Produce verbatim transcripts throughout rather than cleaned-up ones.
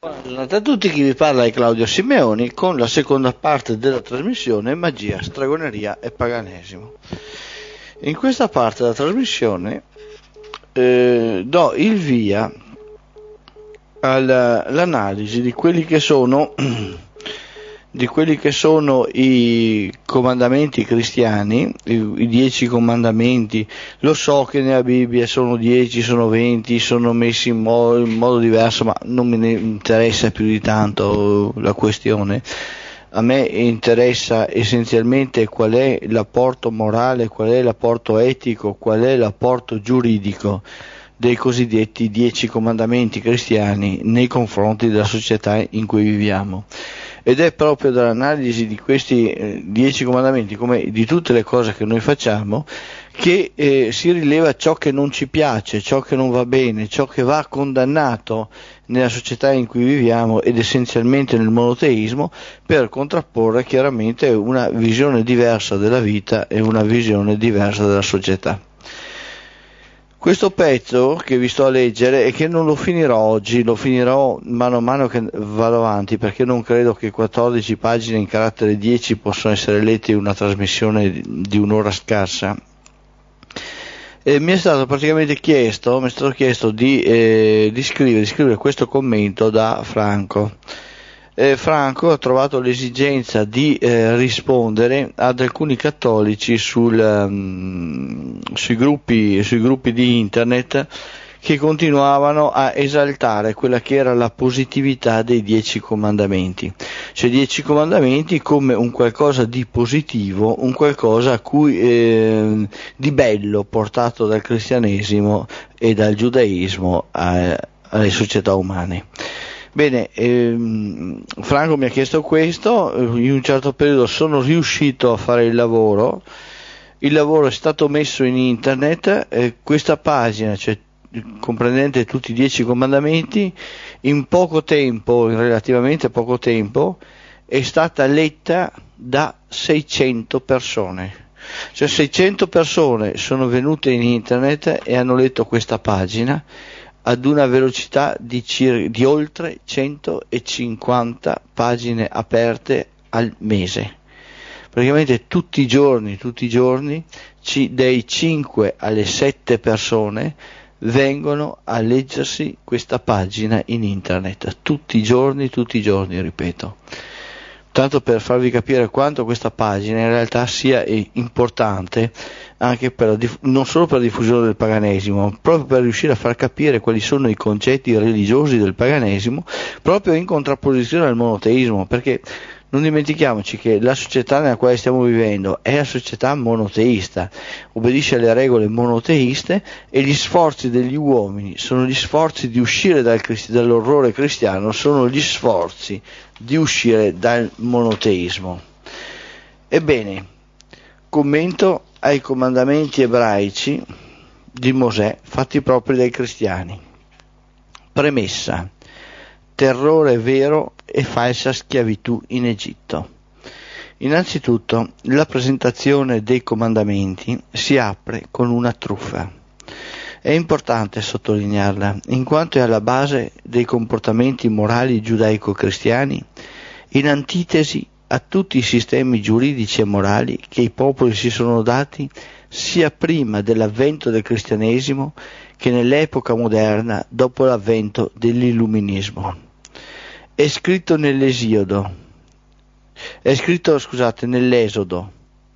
Buongiorno a tutti, chi vi parla è Claudio Simeoni con la seconda parte della trasmissione Magia, Stregoneria e Paganesimo. In questa parte della trasmissione eh, do il via all'analisi di quelli che sono di quelli che sono i comandamenti cristiani, i, i dieci comandamenti. Lo so che nella Bibbia sono dieci, sono venti, sono messi in modo, in modo diverso, ma non me ne interessa più di tanto la questione. A me interessa essenzialmente qual è l'apporto morale, qual è l'apporto etico, qual è l'apporto giuridico dei cosiddetti dieci comandamenti cristiani nei confronti della società in cui viviamo. Ed è proprio dall'analisi di questi eh, dieci comandamenti, come di tutte le cose che noi facciamo, che eh, si rileva ciò che non ci piace, ciò che non va bene, ciò che va condannato nella società in cui viviamo ed essenzialmente nel monoteismo, per contrapporre chiaramente una visione diversa della vita e una visione diversa della società. Questo pezzo che vi sto a leggere e che non lo finirò oggi, lo finirò mano a mano che vado avanti, perché non credo che quattordici pagine in carattere dieci possano essere lette in una trasmissione di un'ora scarsa. E mi è stato praticamente chiesto, mi è stato chiesto di, eh, di, scrivere, di scrivere questo commento da Franco. Eh, Franco ha trovato l'esigenza di eh, rispondere ad alcuni cattolici sul, um, sui, gruppi, sui gruppi di internet che continuavano a esaltare quella che era la positività dei dieci comandamenti, cioè dieci comandamenti come un qualcosa di positivo, un qualcosa a cui, eh, di bello portato dal cristianesimo e dal giudaismo a, alle società umane. Bene, ehm, Franco mi ha chiesto questo, in un certo periodo sono riuscito a fare il lavoro, il lavoro è stato messo in internet, eh, questa pagina, cioè comprendente tutti i dieci comandamenti, in poco tempo, in relativamente poco tempo, è stata letta da seicento persone. Cioè seicento persone sono venute in internet e hanno letto questa pagina ad una velocità di, cir- di oltre centocinquanta pagine aperte al mese. Praticamente tutti i giorni, tutti i giorni, ci, dai cinque alle sette persone vengono a leggersi questa pagina in internet. Tutti i giorni, tutti i giorni, ripeto. Tanto per farvi capire quanto questa pagina in realtà sia importante anche per la diff- non solo per la diffusione del paganesimo, ma proprio per riuscire a far capire quali sono i concetti religiosi del paganesimo, proprio in contrapposizione al monoteismo, perché non dimentichiamoci che la società nella quale stiamo vivendo è la società monoteista, obbedisce alle regole monoteiste e gli sforzi degli uomini sono gli sforzi di uscire dal cristi- dall'orrore cristiano, sono gli sforzi di uscire dal monoteismo. Ebbene, commento ai comandamenti ebraici di Mosè fatti propri dai cristiani. Premessa: terrore vero e falsa schiavitù in Egitto. Innanzitutto, la presentazione dei comandamenti si apre con una truffa. È importante sottolinearla, in quanto è alla base dei comportamenti morali giudaico-cristiani, in antitesi a tutti i sistemi giuridici e morali che i popoli si sono dati sia prima dell'avvento del cristianesimo che nell'epoca moderna dopo l'avvento dell'illuminismo. È scritto nell'Esiodo, è scritto, scusate, nell'Esodo,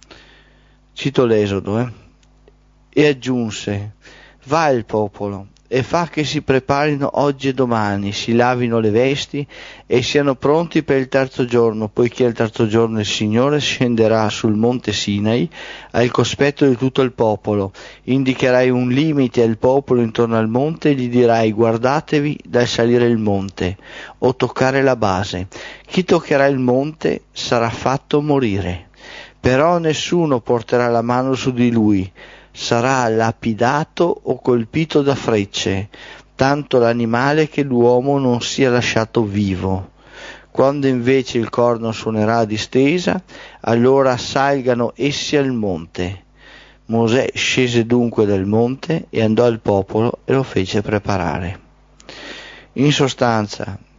cito l'Esodo, eh, e aggiunse: va il popolo e fa che si preparino oggi e domani, si lavino le vesti e siano pronti per il terzo giorno, poiché il terzo giorno il Signore scenderà sul monte Sinai al cospetto di tutto il popolo. Indicherai un limite al popolo intorno al monte e gli dirai: guardatevi dal salire il monte o toccare la base. Chi toccherà il monte sarà fatto morire, però nessuno porterà la mano su di lui. Sarà lapidato o colpito da frecce, tanto l'animale che l'uomo non sia lasciato vivo. Quando invece il corno suonerà a distesa, allora salgano essi al monte. Mosè scese dunque dal monte e andò al popolo e lo fece preparare. In sostanza,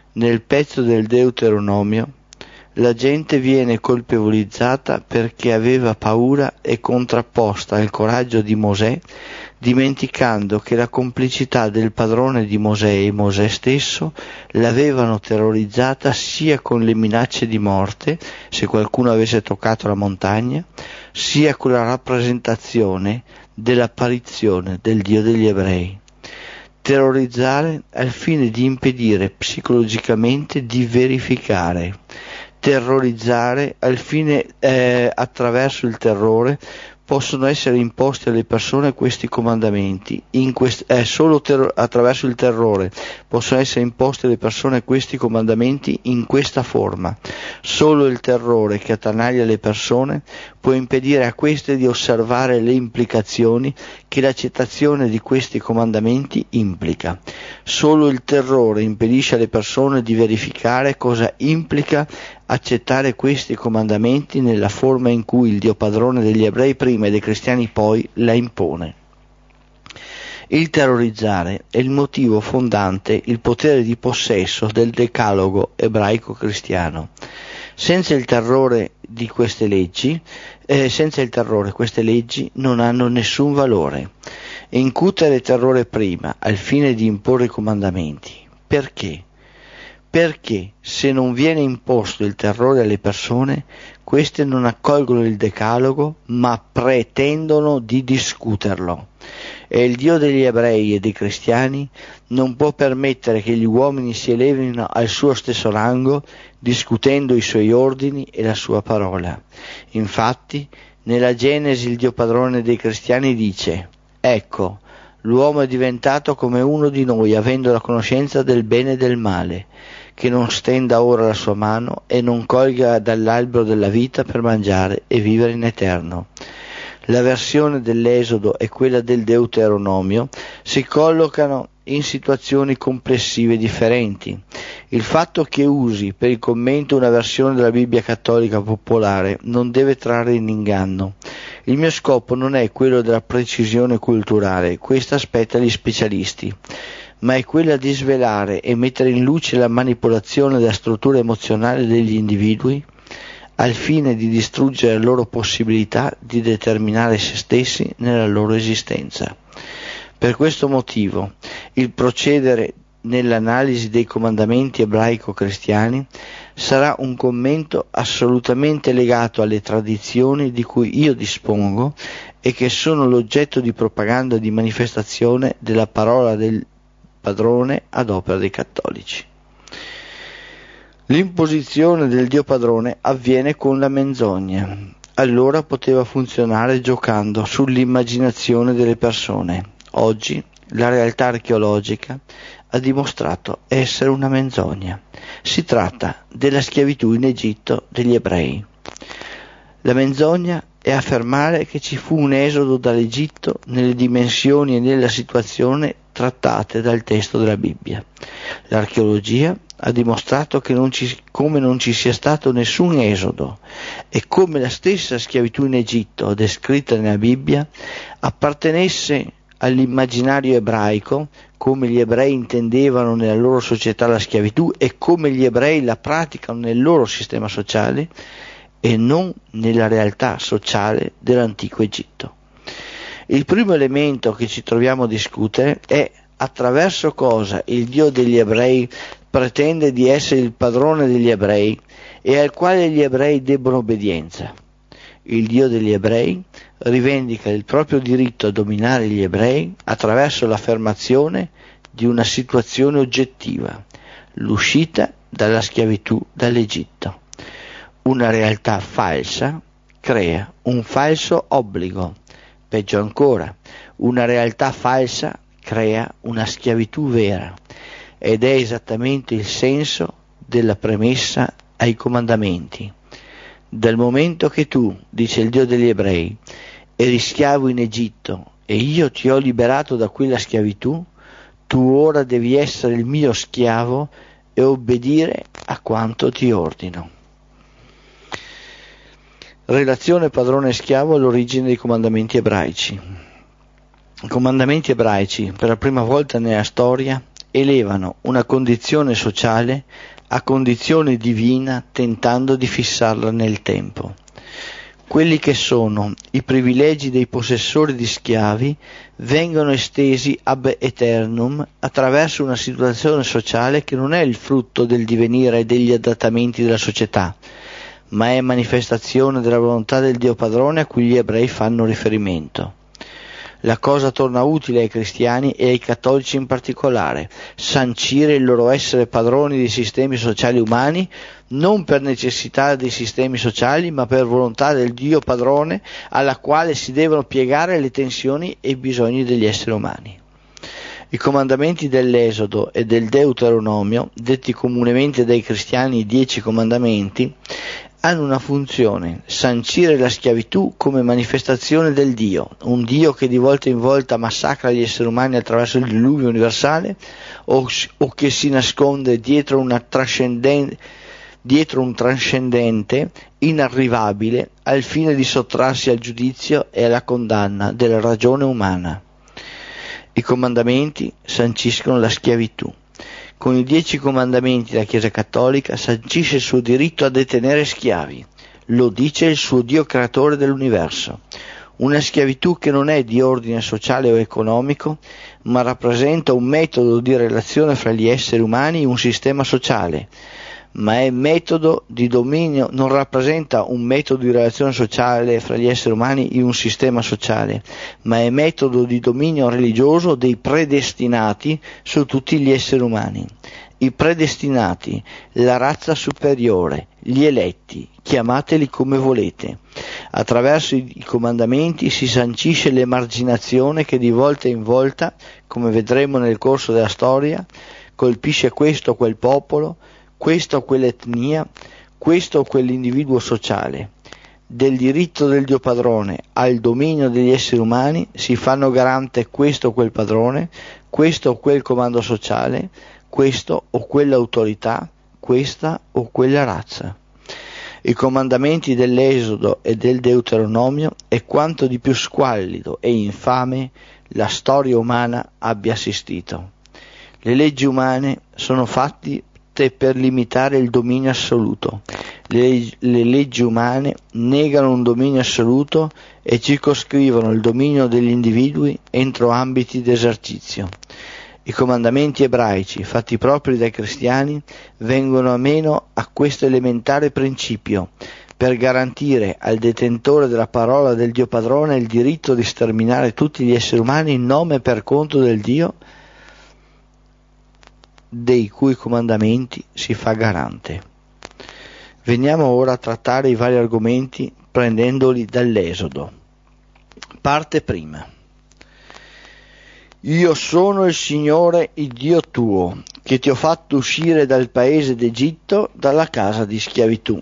Nel pezzo del Deuteronomio la gente viene colpevolizzata perché aveva paura e contrapposta al coraggio di Mosè, dimenticando che la complicità del padrone di Mosè e Mosè stesso l'avevano terrorizzata sia con le minacce di morte se qualcuno avesse toccato la montagna, sia con la rappresentazione dell'apparizione del Dio degli Ebrei. Terrorizzare al fine di impedire psicologicamente di verificare. Terrorizzare al fine eh, attraverso il terrore possono essere imposti alle persone questi comandamenti. In quest- eh, solo ter- attraverso il terrore possono essere imposti alle persone questi comandamenti in questa forma. Solo il terrore che attanaglia le persone può impedire a queste di osservare le implicazioni che l'accettazione di questi comandamenti implica. Solo il terrore impedisce alle persone di verificare cosa implica accettare questi comandamenti nella forma in cui il Dio padrone degli ebrei prima e dei cristiani poi la impone. Il terrorizzare è il motivo fondante, il potere di possesso del decalogo ebraico-cristiano. Senza il terrore di queste leggi, eh, senza il terrore queste leggi non hanno nessun valore. Incutere terrore prima, al fine di imporre i comandamenti. Perché? Perché se non viene imposto il terrore alle persone, queste non accolgono il decalogo, ma pretendono di discuterlo. E il Dio degli ebrei e dei cristiani non può permettere che gli uomini si elevino al suo stesso rango, discutendo i suoi ordini e la sua parola. Infatti, nella Genesi il Dio padrone dei cristiani dice: «Ecco, l'uomo è diventato come uno di noi, avendo la conoscenza del bene e del male, che non stenda ora la sua mano e non colga dall'albero della vita per mangiare e vivere in eterno». La versione dell'Esodo e quella del Deuteronomio si collocano in situazioni complessive differenti. Il fatto che usi per il commento una versione della Bibbia cattolica popolare non deve trarre in inganno. Il mio scopo non è quello della precisione culturale, questa aspetta gli specialisti, ma è quella di svelare e mettere in luce la manipolazione della struttura emozionale degli individui al fine di distruggere la loro possibilità di determinare se stessi nella loro esistenza. Per questo motivo, il procedere nell'analisi dei comandamenti ebraico-cristiani sarà un commento assolutamente legato alle tradizioni di cui io dispongo e che sono l'oggetto di propaganda e di manifestazione della parola del padrone ad opera dei cattolici. L'imposizione del Dio padrone avviene con la menzogna. Allora poteva funzionare giocando sull'immaginazione delle persone. Oggi la realtà archeologica ha dimostrato essere una menzogna. Si tratta della schiavitù in Egitto degli ebrei. La menzogna è affermare che ci fu un esodo dall'Egitto nelle dimensioni e nella situazione trattate dal testo della Bibbia. L'archeologia ha dimostrato che non ci, come non ci sia stato nessun esodo e come la stessa schiavitù in Egitto descritta nella Bibbia appartenesse all'immaginario ebraico, come gli ebrei intendevano nella loro società la schiavitù e come gli ebrei la praticano nel loro sistema sociale, e non nella realtà sociale dell'antico Egitto. Il primo elemento che ci troviamo a discutere è attraverso cosa il Dio degli ebrei pretende di essere il padrone degli ebrei e al quale gli ebrei debbono obbedienza. Il Dio degli ebrei rivendica il proprio diritto a dominare gli ebrei attraverso l'affermazione di una situazione oggettiva, l'uscita dalla schiavitù dall'Egitto. Una realtà falsa crea un falso obbligo. Peggio ancora, una realtà falsa crea una schiavitù vera, ed è esattamente il senso della premessa ai comandamenti. Dal momento che tu, dice il Dio degli ebrei, eri schiavo in Egitto e io ti ho liberato da quella schiavitù, tu ora devi essere il mio schiavo e obbedire a quanto ti ordino. Relazione padrone e schiavo all'origine dei comandamenti ebraici. I comandamenti ebraici, per la prima volta nella storia, elevano una condizione sociale a condizione divina tentando di fissarla nel tempo. Quelli che sono i privilegi dei possessori di schiavi vengono estesi ab aeternum attraverso una situazione sociale che non è il frutto del divenire e degli adattamenti della società, ma è manifestazione della volontà del Dio Padrone a cui gli ebrei fanno riferimento. La cosa torna utile ai cristiani e ai cattolici in particolare, sancire il loro essere padroni dei sistemi sociali umani, non per necessità dei sistemi sociali, ma per volontà del Dio Padrone alla quale si devono piegare le tensioni e i bisogni degli esseri umani. I comandamenti dell'Esodo e del Deuteronomio, detti comunemente dai cristiani i dieci comandamenti, hanno una funzione: sancire la schiavitù come manifestazione del Dio, un Dio che di volta in volta massacra gli esseri umani attraverso il diluvio universale, o, o che si nasconde dietro, una trascendente, dietro un trascendente inarrivabile al fine di sottrarsi al giudizio e alla condanna della ragione umana. I comandamenti sanciscono la schiavitù. Con i dieci comandamenti la Chiesa Cattolica sancisce il suo diritto a detenere schiavi, lo dice il suo Dio creatore dell'universo. Una schiavitù che non è di ordine sociale o economico, ma rappresenta un metodo di relazione fra gli esseri umani in un sistema sociale, ma è metodo di dominio, non rappresenta un metodo di relazione sociale fra gli esseri umani in un sistema sociale, ma è metodo di dominio religioso dei predestinati su tutti gli esseri umani. I predestinati, la razza superiore, gli eletti, chiamateli come volete. Attraverso i comandamenti si sancisce l'emarginazione che di volta in volta, come vedremo nel corso della storia, colpisce questo o quel popolo, questa o quell'etnia, questo o quell'individuo sociale. Del diritto del Dio Padrone al dominio degli esseri umani si fanno garante questo o quel padrone, questo o quel comando sociale, questo o quell'autorità, questa o quella razza. I comandamenti dell'Esodo e del Deuteronomio è quanto di più squallido e infame la storia umana abbia assistito. Le leggi umane sono fatte per limitare il dominio assoluto. Le, le leggi umane negano un dominio assoluto e circoscrivono il dominio degli individui entro ambiti d'esercizio. I comandamenti ebraici, fatti propri dai cristiani, vengono a meno a questo elementare principio, per garantire al detentore della parola del Dio Padrone il diritto di sterminare tutti gli esseri umani in nome e per conto del Dio dei cui comandamenti si fa garante. Veniamo ora a trattare i vari argomenti prendendoli dall'Esodo. Parte prima. Io sono il Signore, il Dio tuo, che ti ho fatto uscire dal paese d'Egitto, dalla casa di schiavitù.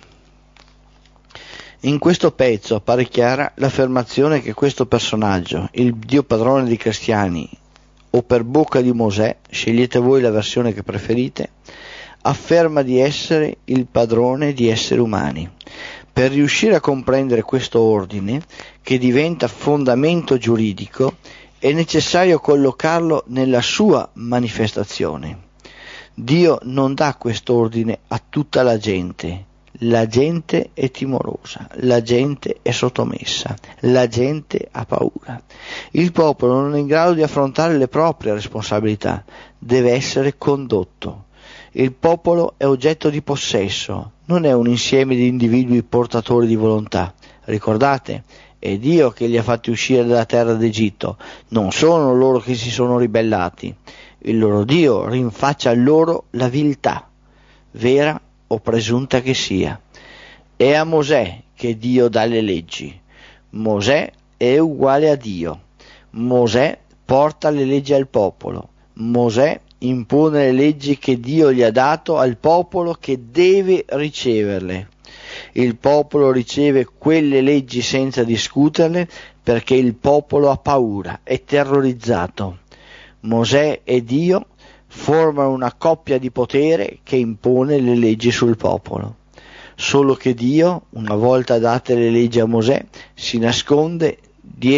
In questo pezzo appare chiara l'affermazione che questo personaggio, il Dio Padrone dei cristiani, o per bocca di Mosè, scegliete voi la versione che preferite, afferma di essere il padrone di esseri umani. Per riuscire a comprendere questo ordine, che diventa fondamento giuridico, è necessario collocarlo nella sua manifestazione. Dio non dà quest'ordine a tutta la gente. La gente è timorosa, la gente è sottomessa, la gente ha paura. Il popolo non è in grado di affrontare le proprie responsabilità, deve essere condotto. Il popolo è oggetto di possesso, non è un insieme di individui portatori di volontà. Ricordate, è Dio che li ha fatti uscire dalla terra d'Egitto, non sono loro che si sono ribellati. Il loro Dio rinfaccia a loro la viltà, vera o presunta che sia. È a Mosè che Dio dà le leggi. Mosè è uguale a Dio. Mosè porta le leggi al popolo. Mosè impone le leggi che Dio gli ha dato al popolo che deve riceverle. Il popolo riceve quelle leggi senza discuterle perché il popolo ha paura, è terrorizzato. Mosè e Dio formano una coppia di potere che impone le leggi sul popolo. Solo che Dio, una volta date le leggi a Mosè, si nasconde dietro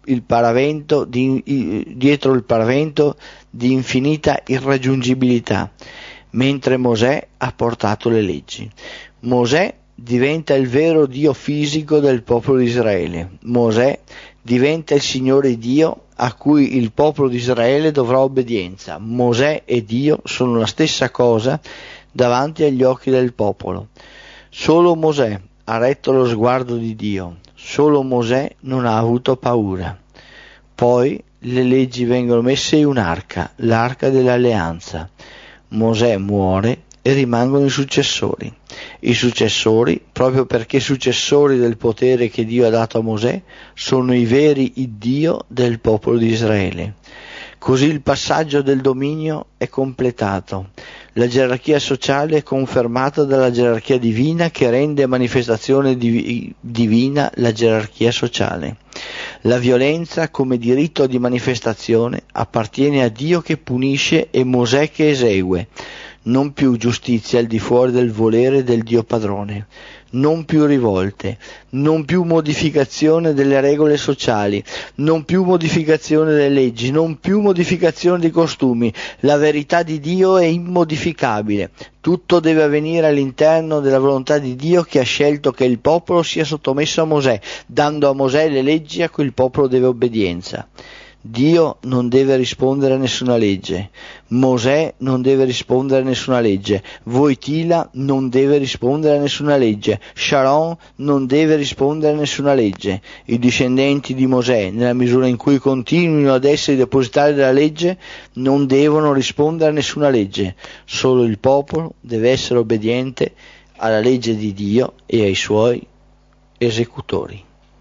il paravento di, dietro il paravento di infinita irraggiungibilità, mentre Mosè ha portato le leggi. Mosè diventa il vero Dio fisico del popolo di Israele. Mosè diventa il Signore Dio a cui il popolo di Israele dovrà obbedienza. Mosè e Dio sono la stessa cosa davanti agli occhi del popolo. Solo Mosè ha retto lo sguardo di Dio, solo Mosè non ha avuto paura. Poi le leggi vengono messe in un'arca, l'arca dell'alleanza. Mosè muore e rimangono i successori. I successori, proprio perché successori del potere che Dio ha dato a Mosè, sono i veri Dio del popolo di Israele. Così il passaggio del dominio è completato. La gerarchia sociale è confermata dalla gerarchia divina che rende manifestazione div- divina la gerarchia sociale. La violenza come diritto di manifestazione appartiene a Dio che punisce e Mosè che esegue. Non più giustizia al di fuori del volere del Dio padrone, non più rivolte, non più modificazione delle regole sociali, non più modificazione delle leggi, non più modificazione dei costumi. La verità di Dio è immodificabile. Tutto deve avvenire all'interno della volontà di Dio che ha scelto che il popolo sia sottomesso a Mosè, dando a Mosè le leggi a cui il popolo deve obbedienza. Dio non deve rispondere a nessuna legge, Mosè non deve rispondere a nessuna legge, Voitila non deve rispondere a nessuna legge, Sharon non deve rispondere a nessuna legge. I discendenti di Mosè, nella misura in cui continuino ad essere depositari della legge, non devono rispondere a nessuna legge. Solo il popolo deve essere obbediente alla legge di Dio e ai suoi esecutori.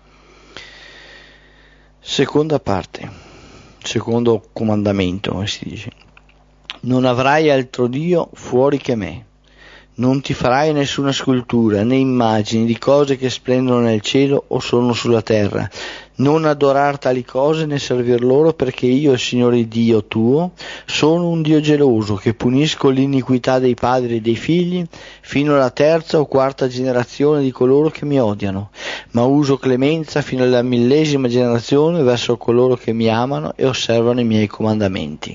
Seconda parte. Secondo comandamento, come si dice: non avrai altro Dio fuori che me, non ti farai nessuna scultura né immagini di cose che splendono nel cielo o sono sulla terra, non adorar tali cose né servir loro, perché io, il Signore Dio tuo, sono un Dio geloso che punisco l'iniquità dei padri e dei figli fino alla terza o quarta generazione di coloro che mi odiano, ma uso clemenza fino alla millesima generazione verso coloro che mi amano e osservano i miei comandamenti.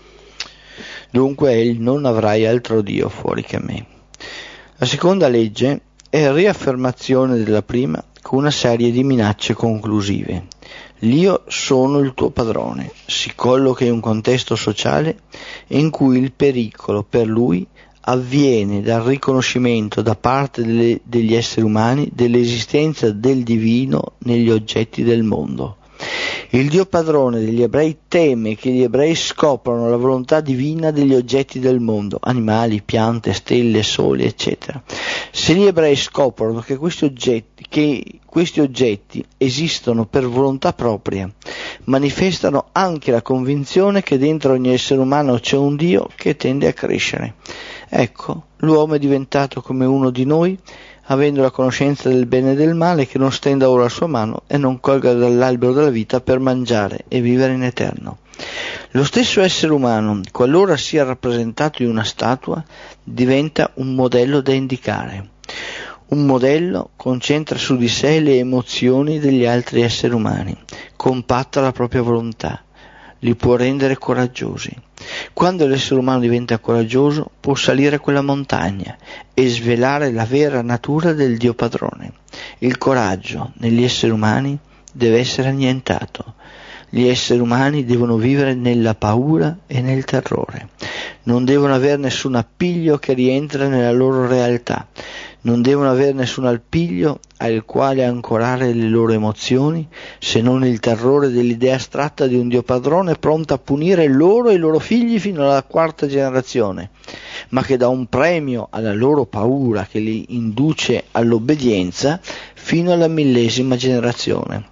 Dunque il non avrai altro Dio fuori che me. La seconda legge è riaffermazione della prima con una serie di minacce conclusive. L'Io sono il tuo padrone si colloca in un contesto sociale in cui il pericolo per lui avviene dal riconoscimento da parte delle, degli esseri umani dell'esistenza del divino negli oggetti del mondo. Il Dio padrone degli ebrei teme che gli ebrei scoprano la volontà divina degli oggetti del mondo, animali, piante, stelle, soli, eccetera. Se gli ebrei scoprono che questi oggetti, che questi oggetti esistono per volontà propria, manifestano anche la convinzione che dentro ogni essere umano c'è un Dio che tende a crescere. Ecco, l'uomo è diventato come uno di noi, avendo la conoscenza del bene e del male, che non stenda ora la sua mano e non colga dall'albero della vita per mangiare e vivere in eterno. Lo stesso essere umano, qualora sia rappresentato in una statua, diventa un modello da indicare. Un modello concentra su di sé le emozioni degli altri esseri umani, compatta la propria volontà, li può rendere coraggiosi. Quando l'essere umano diventa coraggioso, può salire quella montagna e svelare la vera natura del Dio padrone. Il coraggio negli esseri umani deve essere annientato. Gli esseri umani devono vivere nella paura e nel terrore. Non devono avere nessun appiglio che rientra nella loro realtà. Non devono avere nessun appiglio al quale ancorare le loro emozioni, se non il terrore dell'idea astratta di un Dio padrone pronto a punire loro e i loro figli fino alla quarta generazione, ma che dà un premio alla loro paura che li induce all'obbedienza fino alla millesima generazione.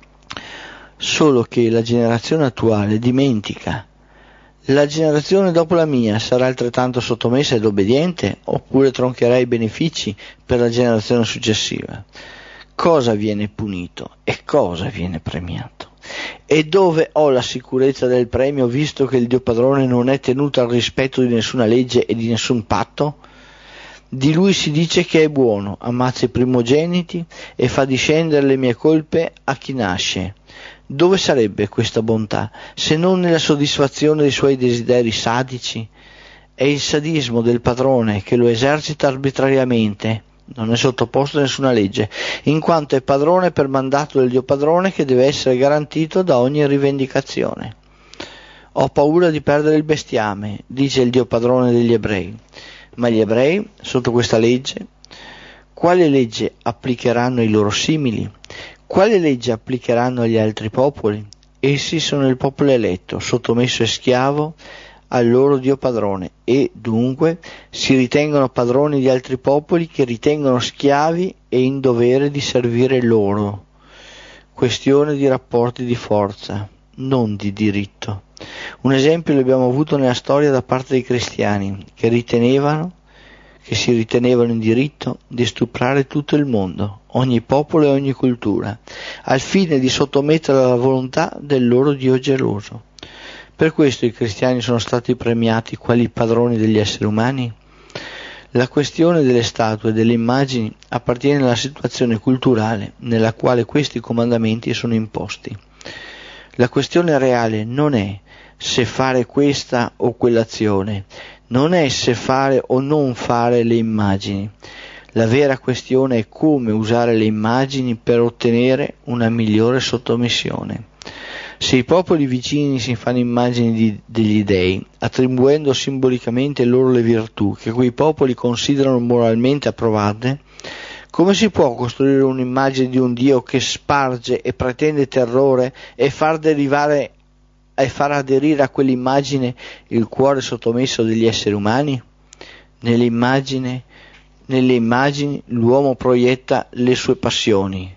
Solo che la generazione attuale dimentica. La generazione dopo la mia sarà altrettanto sottomessa ed obbediente, oppure troncherà i benefici per la generazione successiva? Cosa viene punito e cosa viene premiato? E dove ho la sicurezza del premio, visto che il Dio padrone non è tenuto al rispetto di nessuna legge e di nessun patto? Di lui si dice che è buono, ammazza i primogeniti e fa discendere le mie colpe a chi nasce. Dove sarebbe questa bontà, se non nella soddisfazione dei suoi desideri sadici? È il sadismo del padrone che lo esercita arbitrariamente, non è sottoposto a nessuna legge, in quanto è padrone per mandato del Dio padrone che deve essere garantito da ogni rivendicazione. Ho paura di perdere il bestiame, dice il Dio padrone degli ebrei. Ma gli ebrei, sotto questa legge, quale legge applicheranno ai loro simili? Quale legge applicheranno agli altri popoli? Essi sono il popolo eletto, sottomesso e schiavo al loro Dio padrone, e dunque si ritengono padroni di altri popoli che ritengono schiavi e in dovere di servire loro. Questione di rapporti di forza, non di diritto. Un esempio l'abbiamo avuto nella storia da parte dei cristiani, che ritenevano, che si ritenevano in diritto di stuprare tutto il mondo, ogni popolo e ogni cultura, al fine di sottomettere alla volontà del loro Dio geloso. Per questo i cristiani sono stati premiati quali padroni degli esseri umani? La questione delle statue e delle immagini appartiene alla situazione culturale nella quale questi comandamenti sono imposti. La questione reale non è se fare questa o quell'azione, non è se fare o non fare le immagini. La vera questione è come usare le immagini per ottenere una migliore sottomissione. Se i popoli vicini si fanno immagini di, degli dei, attribuendo simbolicamente loro le virtù che quei popoli considerano moralmente approvate, come si può costruire un'immagine di un Dio che sparge e pretende terrore e far derivare e far aderire a quell'immagine il cuore sottomesso degli esseri umani? Nell'immagine, nelle immagini l'uomo proietta le sue passioni,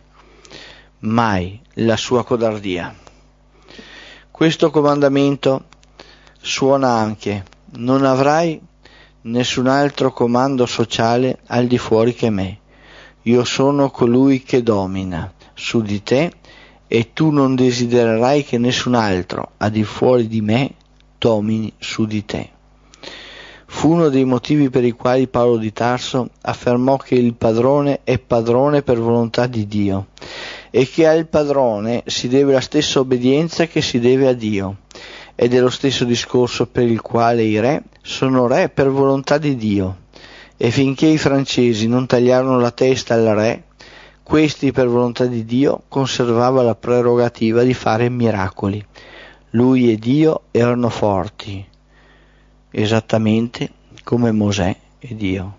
mai la sua codardia. Questo comandamento suona anche: non avrai nessun altro comando sociale al di fuori che me. Io sono colui che domina su di te e tu non desidererai che nessun altro al di fuori di me domini su di te. Fu uno dei motivi per i quali Paolo di Tarso affermò che il padrone è padrone per volontà di Dio e che al padrone si deve la stessa obbedienza che si deve a Dio. Ed è lo stesso discorso per il quale i re sono re per volontà di Dio. E finché i francesi non tagliarono la testa al re, questi per volontà di Dio conservava la prerogativa di fare miracoli. Lui e Dio erano forti, esattamente come Mosè e Dio.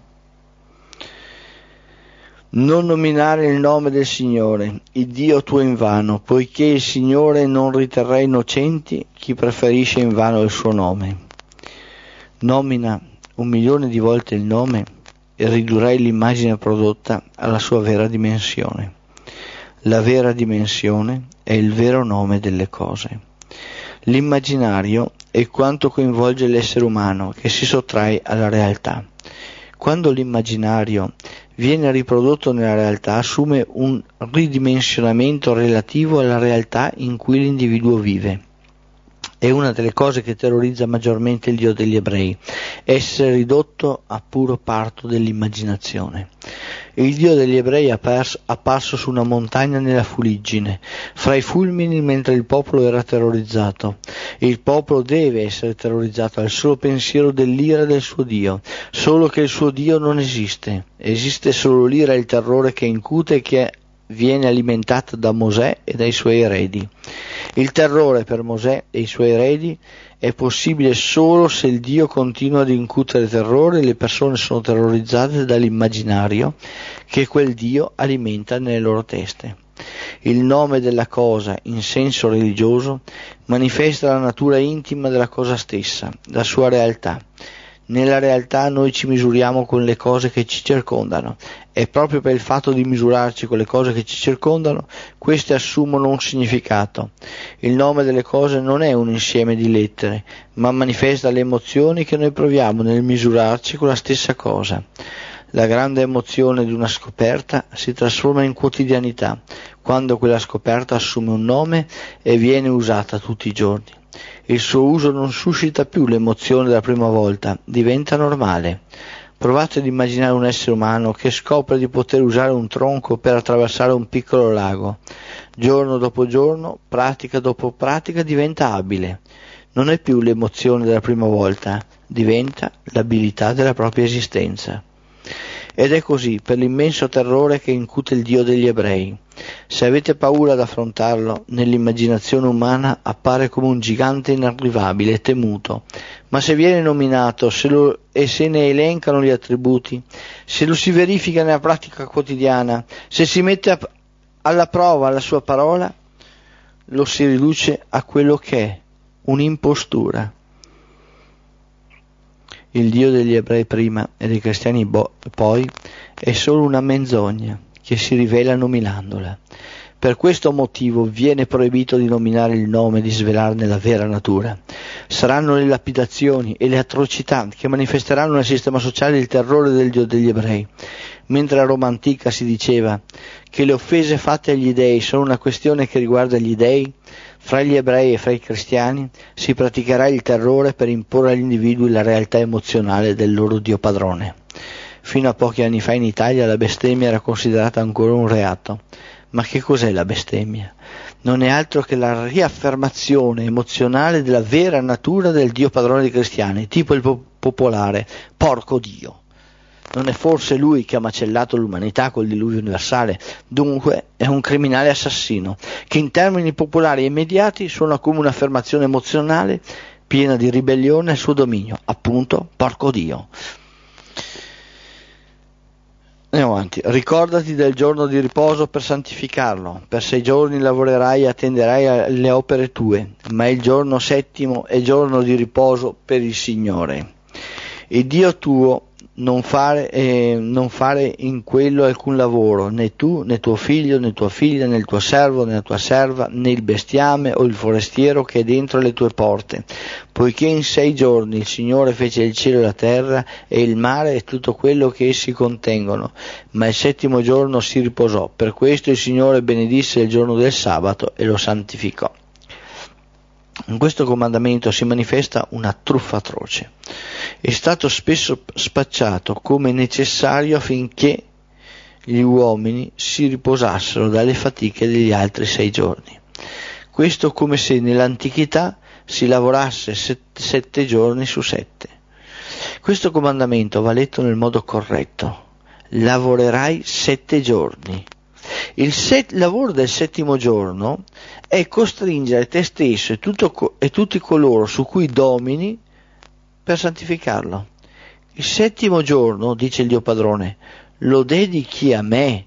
Non nominare il nome del Signore, il Dio tuo invano, poiché il Signore non riterrà innocenti chi preferisce invano il suo nome. Nomina un milione di volte il nome e ridurrai l'immagine prodotta alla sua vera dimensione. La vera dimensione è il vero nome delle cose. L'immaginario è quanto coinvolge l'essere umano che si sottrae alla realtà. Quando l'immaginario viene riprodotto nella realtà, assume un ridimensionamento relativo alla realtà in cui l'individuo vive. È una delle cose che terrorizza maggiormente il Dio degli ebrei, essere ridotto a puro parto dell'immaginazione. Il Dio degli ebrei è apparso, apparso su una montagna nella fuliggine, fra i fulmini mentre il popolo era terrorizzato. Il popolo deve essere terrorizzato al solo pensiero dell'ira del suo Dio, solo che il suo Dio non esiste. Esiste solo l'ira e il terrore che incute e che viene alimentato da Mosè e dai suoi eredi. Il terrore per Mosè e i suoi eredi è possibile solo se il Dio continua ad incutere terrore e le persone sono terrorizzate dall'immaginario che quel Dio alimenta nelle loro teste. Il nome della cosa in senso religioso manifesta la natura intima della cosa stessa, la sua realtà. Nella realtà noi ci misuriamo con le cose che ci circondano e proprio per il fatto di misurarci con le cose che ci circondano, queste assumono un significato. Il nome delle cose non è un insieme di lettere, ma manifesta le emozioni che noi proviamo nel misurarci con la stessa cosa. La grande emozione di una scoperta si trasforma in quotidianità quando quella scoperta assume un nome e viene usata tutti i giorni. Il suo uso non suscita più l'emozione della prima volta, diventa normale. Provate ad immaginare un essere umano che scopre di poter usare un tronco per attraversare un piccolo lago. Giorno dopo giorno, pratica dopo pratica diventa abile. Non è più l'emozione della prima volta, diventa l'abilità della propria esistenza. Ed è così per l'immenso terrore che incute il Dio degli ebrei. Se avete paura ad affrontarlo, nell'immaginazione umana appare come un gigante inarrivabile e temuto, ma se viene nominato se lo, e se ne elencano gli attributi, se lo si verifica nella pratica quotidiana, se si mette a, alla prova la sua parola, lo si riduce a quello che è, un'impostura. Il Dio degli ebrei prima e dei cristiani bo- poi è solo una menzogna che si rivela nominandola. Per questo motivo viene proibito di nominare il nome e di svelarne la vera natura. Saranno le lapidazioni e le atrocità che manifesteranno nel sistema sociale il terrore del Dio degli ebrei. Mentre a Roma antica si diceva che le offese fatte agli dei sono una questione che riguarda gli dei, fra gli ebrei e fra i cristiani si praticherà il terrore per imporre agli individui la realtà emozionale del loro Dio padrone. Fino a pochi anni fa in Italia la bestemmia era considerata ancora un reato. Ma che cos'è la bestemmia? Non è altro che la riaffermazione emozionale della vera natura del Dio padrone dei cristiani, tipo il po- popolare, porco Dio. Non è forse lui che ha macellato l'umanità col diluvio universale? Dunque è un criminale assassino, che in termini popolari e immediati suona come un'affermazione emozionale piena di ribellione al suo dominio, appunto, porco Dio. Andiamo avanti. Ricordati del giorno di riposo per santificarlo. Per sei giorni lavorerai e attenderai alle opere tue, ma il giorno settimo è giorno di riposo per il Signore. Il Dio tuo non fare, eh, non fare in quello alcun lavoro, né tu, né tuo figlio, né tua figlia, né il tuo servo, né la tua serva, né il bestiame o il forestiero che è dentro le tue porte, poiché in sei giorni il Signore fece il cielo e la terra e il mare e tutto quello che essi contengono, ma il settimo giorno si riposò. Per questo il Signore benedisse il giorno del sabato e lo santificò. In questo comandamento si manifesta una truffa atroce. È stato spesso spacciato come necessario affinché gli uomini si riposassero dalle fatiche degli altri sei giorni. Questo come se nell'antichità si lavorasse sette, sette giorni su sette. Questo comandamento va letto nel modo corretto. Lavorerai sette giorni. Il set, lavoro del settimo giorno è costringere te stesso e, tutto, e tutti coloro su cui domini per santificarlo. Il settimo giorno, dice il Dio padrone, lo dedichi a me.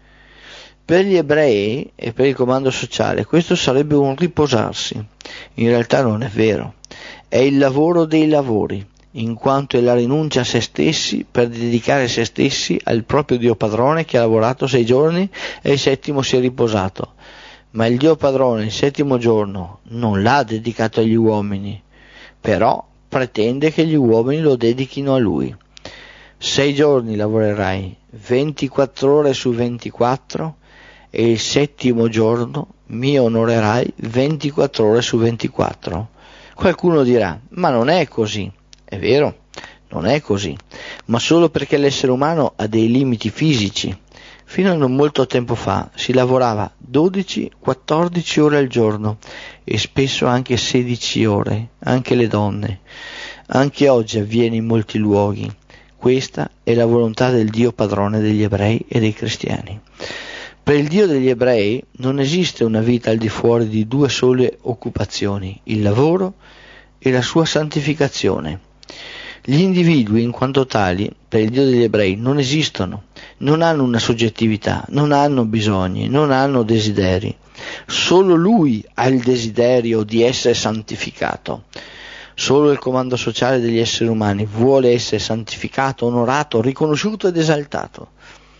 Per gli ebrei e per il comando sociale questo sarebbe un riposarsi. In realtà non è vero, è il lavoro dei lavori, in quanto è la rinuncia a se stessi per dedicare se stessi al proprio Dio padrone che ha lavorato sei giorni e il settimo si è riposato. Ma il Dio padrone il settimo giorno non l'ha dedicato agli uomini, però pretende che gli uomini lo dedichino a lui. Sei giorni lavorerai, ventiquattro ore su ventiquattro, e il settimo giorno mi onorerai ventiquattro ore su ventiquattro. Qualcuno dirà, ma non è così. È vero, non è così, ma solo perché l'essere umano ha dei limiti fisici. Fino a non molto tempo fa si lavorava dodici quattordici ore al giorno e spesso anche sedici ore, anche le donne. Anche oggi avviene in molti luoghi. Questa è la volontà del Dio padrone degli ebrei e dei cristiani. Per il Dio degli ebrei non esiste una vita al di fuori di due sole occupazioni, il lavoro e la sua santificazione. Gli individui, in quanto tali, per il Dio degli ebrei non esistono, non hanno una soggettività, non hanno bisogni, non hanno desideri. Solo Lui ha il desiderio di essere santificato. Solo il comando sociale degli esseri umani vuole essere santificato, onorato, riconosciuto ed esaltato.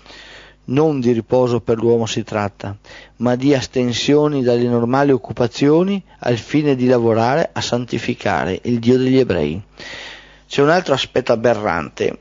Non di riposo per l'uomo si tratta, ma di astensioni dalle normali occupazioni al fine di lavorare a santificare il Dio degli ebrei. C'è un altro aspetto aberrante,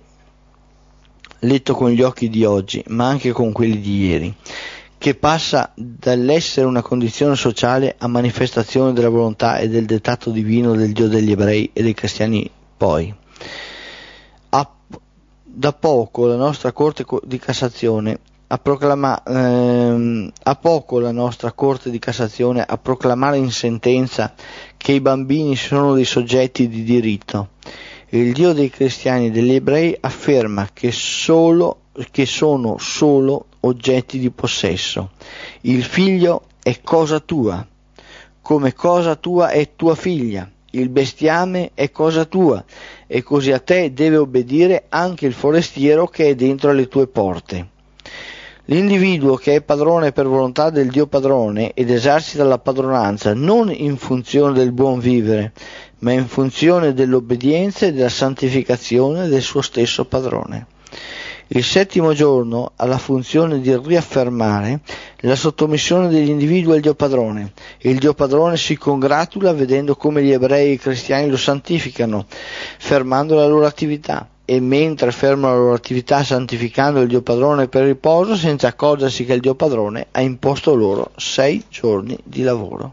letto con gli occhi di oggi, ma anche con quelli di ieri, che passa dall'essere una condizione sociale a manifestazione della volontà e del dettato divino del Dio degli ebrei e dei cristiani poi. A, da poco la nostra Corte di Cassazione a, proclama, ehm, a poco la nostra Corte di Cassazione a proclamare in sentenza che i bambini sono dei soggetti di diritto. Il Dio dei cristiani e degli ebrei afferma che, solo, che sono solo oggetti di possesso. Il figlio è cosa tua, come cosa tua è tua figlia. Il bestiame è cosa tua, e così a te deve obbedire anche il forestiero che è dentro le tue porte. L'individuo che è padrone per volontà del Dio padrone ed esercita la padronanza non in funzione del buon vivere, ma in funzione dell'obbedienza e della santificazione del suo stesso padrone. Il settimo giorno ha la funzione di riaffermare la sottomissione degli individui al Dio padrone. Il Dio padrone si congratula vedendo come gli ebrei e i cristiani lo santificano, fermando la loro attività, e mentre fermano la loro attività santificando il Dio padrone per riposo, senza accorgersi che il Dio padrone ha imposto loro sei giorni di lavoro.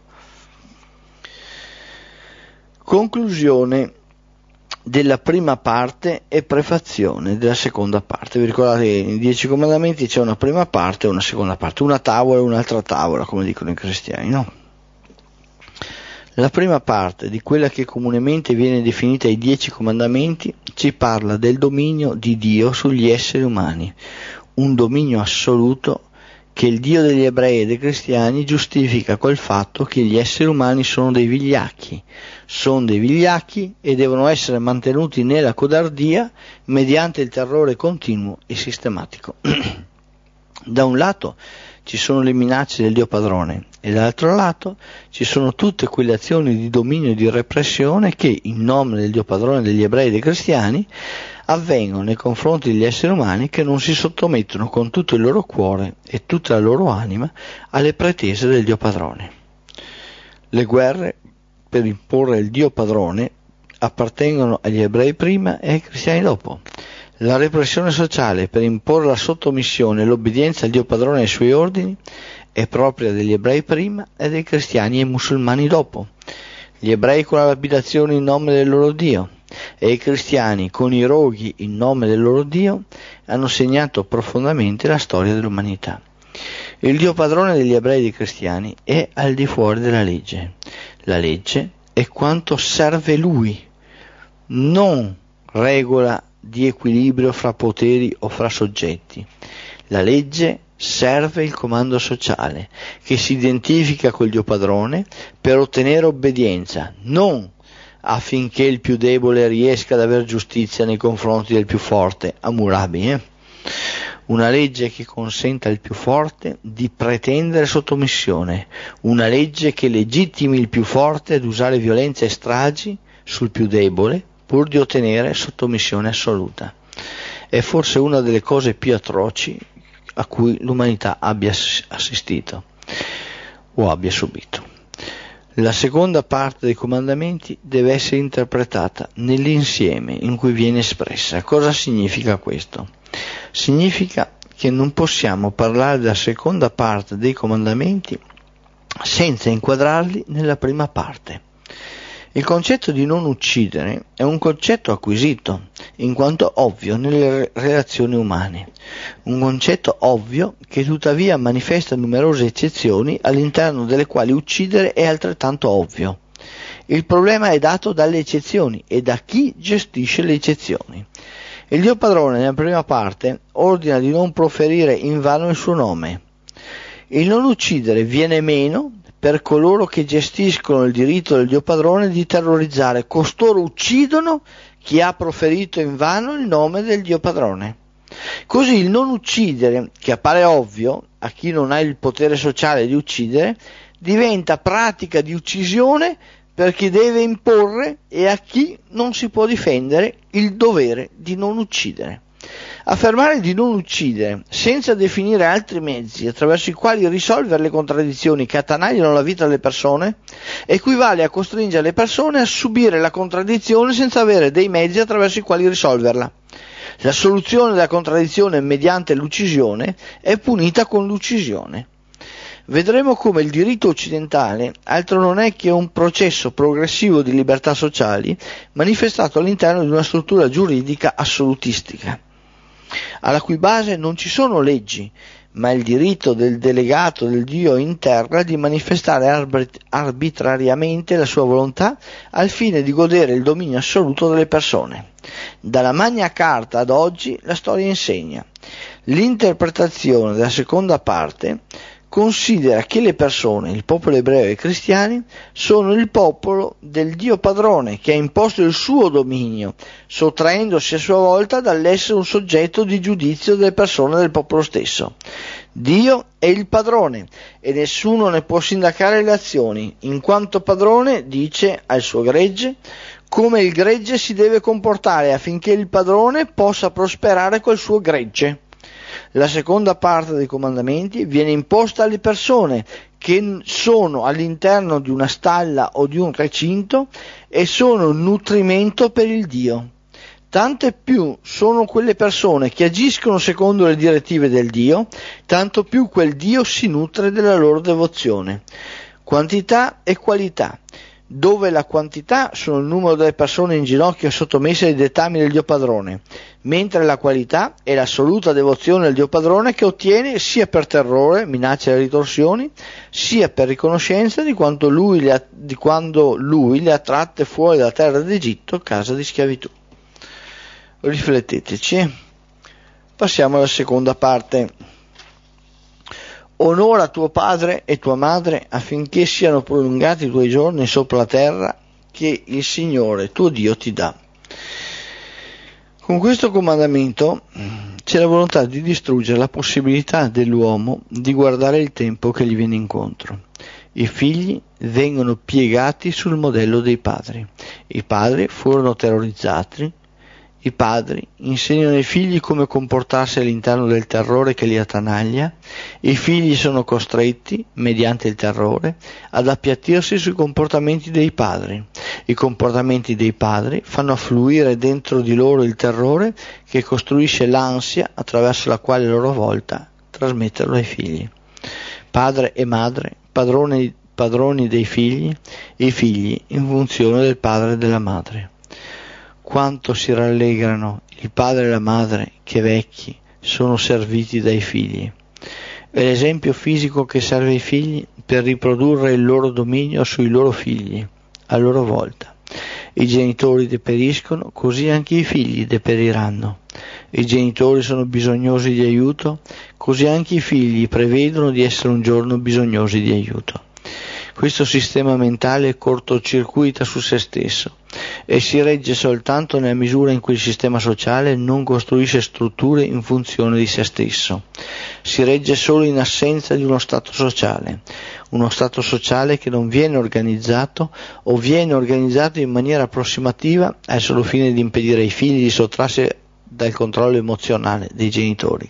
Conclusione della prima parte e prefazione della seconda parte. Vi ricordate che nei Dieci Comandamenti c'è una prima parte e una seconda parte, una tavola e un'altra tavola, come dicono i cristiani, no? La prima parte di quella che comunemente viene definita i Dieci Comandamenti ci parla del dominio di Dio sugli esseri umani, un dominio assoluto che il Dio degli ebrei e dei cristiani giustifica col fatto che gli esseri umani sono dei vigliacchi, sono dei vigliacchi e devono essere mantenuti nella codardia mediante il terrore continuo e sistematico. Da un lato ci sono le minacce del Dio padrone e dall'altro lato ci sono tutte quelle azioni di dominio e di repressione che, in nome del Dio padrone degli ebrei e dei cristiani, avvengono nei confronti degli esseri umani che non si sottomettono con tutto il loro cuore e tutta la loro anima alle pretese del Dio padrone. Le guerre per imporre il Dio padrone appartengono agli ebrei prima e ai cristiani dopo. La repressione sociale per imporre la sottomissione e l'obbedienza al Dio padrone e ai suoi ordini è propria degli ebrei prima e dei cristiani e i musulmani dopo. Gli ebrei con la lapidazione in nome del loro Dio e i cristiani con i roghi in nome del loro Dio hanno segnato profondamente la storia dell'umanità. Il Dio padrone degli ebrei e dei cristiani è al di fuori della legge. La legge è quanto serve lui, non regola di equilibrio fra poteri o fra soggetti. La legge serve il comando sociale che si identifica col Dio padrone per ottenere obbedienza, non affinché il più debole riesca ad aver giustizia nei confronti del più forte. Hammurabi, eh? Una legge che consenta al più forte di pretendere sottomissione, una legge che legittimi il più forte ad usare violenza e stragi sul più debole pur di ottenere sottomissione assoluta. È forse una delle cose più atroci a cui l'umanità abbia assistito o abbia subito. La seconda parte dei comandamenti deve essere interpretata nell'insieme in cui viene espressa. Cosa significa questo? Significa che non possiamo parlare della seconda parte dei comandamenti senza inquadrarli nella prima parte. Il concetto di non uccidere è un concetto acquisito, in quanto ovvio nelle relazioni umane, un concetto ovvio che tuttavia manifesta numerose eccezioni all'interno delle quali uccidere è altrettanto ovvio. Il problema è dato dalle eccezioni e da chi gestisce le eccezioni. Il Dio padrone nella prima parte ordina di non proferire invano il suo nome. Il non uccidere viene meno per coloro che gestiscono il diritto del Dio padrone di terrorizzare. Costoro uccidono chi ha proferito invano il nome del Dio padrone. Così il non uccidere, che appare ovvio a chi non ha il potere sociale di uccidere, diventa pratica di uccisione per chi deve imporre e a chi non si può difendere il dovere di non uccidere. Affermare di non uccidere senza definire altri mezzi attraverso i quali risolvere le contraddizioni che attanagliano la vita delle persone equivale a costringere le persone a subire la contraddizione senza avere dei mezzi attraverso i quali risolverla. La soluzione della contraddizione mediante l'uccisione è punita con l'uccisione. Vedremo come il diritto occidentale altro non è che un processo progressivo di libertà sociali manifestato all'interno di una struttura giuridica assolutistica. alla cui base non ci sono leggi, ma il diritto del delegato del Dio in terra di manifestare arbit- arbitrariamente la sua volontà al fine di godere il dominio assoluto delle persone. Dalla Magna Carta ad oggi la storia insegna. L'interpretazione della seconda parte considera che le persone, il popolo ebreo e i cristiani, sono il popolo del Dio padrone che ha imposto il suo dominio, sottraendosi a sua volta dall'essere un soggetto di giudizio delle persone del popolo stesso. Dio è il padrone e nessuno ne può sindacare le azioni, in quanto padrone dice al suo gregge come il gregge si deve comportare affinché il padrone possa prosperare col suo gregge. La seconda parte dei comandamenti viene imposta alle persone che sono all'interno di una stalla o di un recinto e sono un nutrimento per il Dio. Tante più sono quelle persone che agiscono secondo le direttive del Dio, tanto più quel Dio si nutre della loro devozione. Quantità e qualità. Dove la quantità sono il numero delle persone in ginocchio sottomesse ai dettami del Dio padrone, mentre la qualità è l'assoluta devozione al Dio padrone che ottiene sia per terrore, minacce e ritorsioni, sia per riconoscenza di quanto lui le ha, di quando lui le ha tratte fuori dalla terra d'Egitto, casa di schiavitù. Rifletteteci. Passiamo alla seconda parte. Onora tuo padre e tua madre affinché siano prolungati i tuoi giorni sopra la terra che il Signore tuo Dio ti dà. Con questo comandamento c'è la volontà di distruggere la possibilità dell'uomo di guardare il tempo che gli viene incontro. I figli vengono piegati sul modello dei padri. I padri furono terrorizzati. I padri insegnano ai figli come comportarsi all'interno del terrore che li attanaglia. I figli sono costretti, mediante il terrore, ad appiattirsi sui comportamenti dei padri. I comportamenti dei padri fanno affluire dentro di loro il terrore che costruisce l'ansia attraverso la quale a loro volta trasmetterlo ai figli. Padre e madre, padroni, padroni dei figli, i figli in funzione del padre e della madre. Quanto si rallegrano il padre e la madre che vecchi sono serviti dai figli. È l'esempio fisico che serve ai figli per riprodurre il loro dominio sui loro figli, a loro volta. I genitori deperiscono, così anche i figli deperiranno. I genitori sono bisognosi di aiuto, così anche i figli prevedono di essere un giorno bisognosi di aiuto. Questo sistema mentale cortocircuita su se stesso e si regge soltanto nella misura in cui il sistema sociale non costruisce strutture in funzione di se stesso. Si regge solo in assenza di uno stato sociale, uno stato sociale che non viene organizzato o viene organizzato in maniera approssimativa al solo fine di impedire ai figli di sottrarsi dal controllo emozionale dei genitori.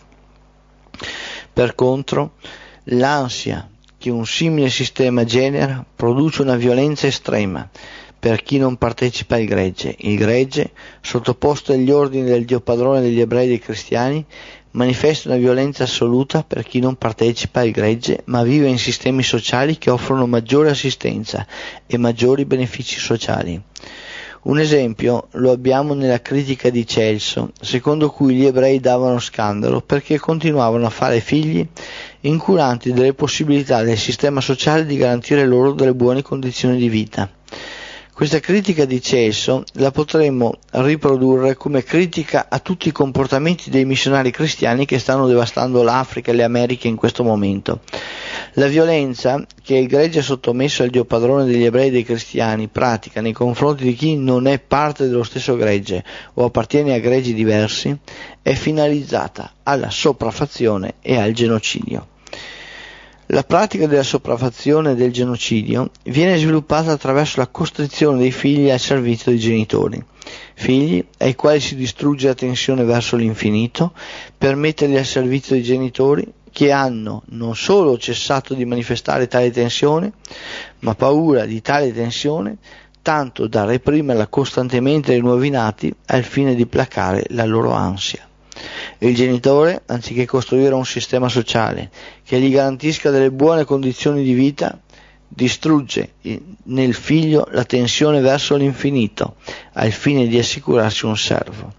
Per contro, l'ansia che un simile sistema genera produce una violenza estrema per chi non partecipa al gregge. Il gregge, sottoposto agli ordini del Dio padrone degli ebrei e dei cristiani, manifesta una violenza assoluta per chi non partecipa al gregge ma vive in sistemi sociali che offrono maggiore assistenza e maggiori benefici sociali. Un esempio lo abbiamo nella critica di Celso, secondo cui gli ebrei davano scandalo perché continuavano a fare figli incuranti delle possibilità del sistema sociale di garantire loro delle buone condizioni di vita. Questa critica di Celso la potremmo riprodurre come critica a tutti i comportamenti dei missionari cristiani che stanno devastando l'Africa e le Americhe in questo momento. La violenza che il gregge sottomesso al Dio padrone degli ebrei e dei cristiani pratica nei confronti di chi non è parte dello stesso gregge o appartiene a greggi diversi è finalizzata alla sopraffazione e al genocidio. La pratica della sopraffazione e del genocidio viene sviluppata attraverso la costrizione dei figli al servizio dei genitori, figli ai quali si distrugge la tensione verso l'infinito per metterli al servizio dei genitori che hanno non solo cessato di manifestare tale tensione, ma paura di tale tensione tanto da reprimerla costantemente ai nuovi nati al fine di placare la loro ansia. Il genitore, anziché costruire un sistema sociale che gli garantisca delle buone condizioni di vita, distrugge nel figlio la tensione verso l'infinito, al fine di assicurarsi un servo.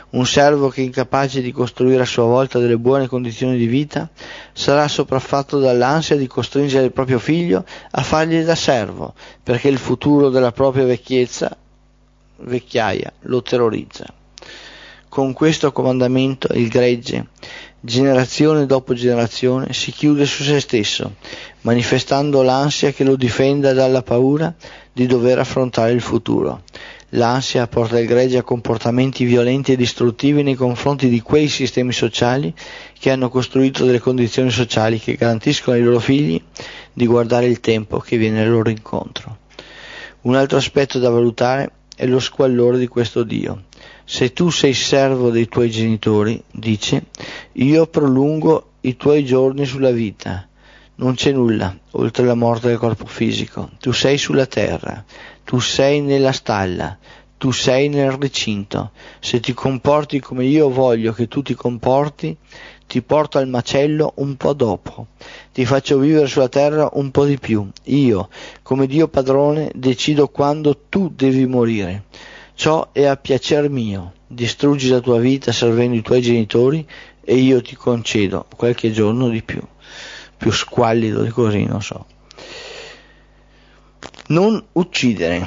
Un servo che è incapace di costruire a sua volta delle buone condizioni di vita sarà sopraffatto dall'ansia di costringere il proprio figlio a fargli da servo, perché il futuro della propria vecchiezza, vecchiaia, lo terrorizza. Con questo comandamento il gregge, generazione dopo generazione, si chiude su se stesso, manifestando l'ansia che lo difenda dalla paura di dover affrontare il futuro. L'ansia porta il gregge a comportamenti violenti e distruttivi nei confronti di quei sistemi sociali che hanno costruito delle condizioni sociali che garantiscono ai loro figli di guardare il tempo che viene al loro incontro. Un altro aspetto da valutare è lo squallore di questo Dio. Se tu sei servo dei tuoi genitori, dice, io prolungo i tuoi giorni sulla vita. Non c'è nulla oltre la morte del corpo fisico. Tu sei sulla terra, tu sei nella stalla, tu sei nel recinto. Se ti comporti come io voglio che tu ti comporti, ti porto al macello un po' dopo. Ti faccio vivere sulla terra un po' di più. Io, come Dio padrone, decido quando tu devi morire. Ciò è a piacer mio. Distruggi la tua vita servendo i tuoi genitori e io ti concedo qualche giorno di più. Più squallido di così, non so. Non uccidere.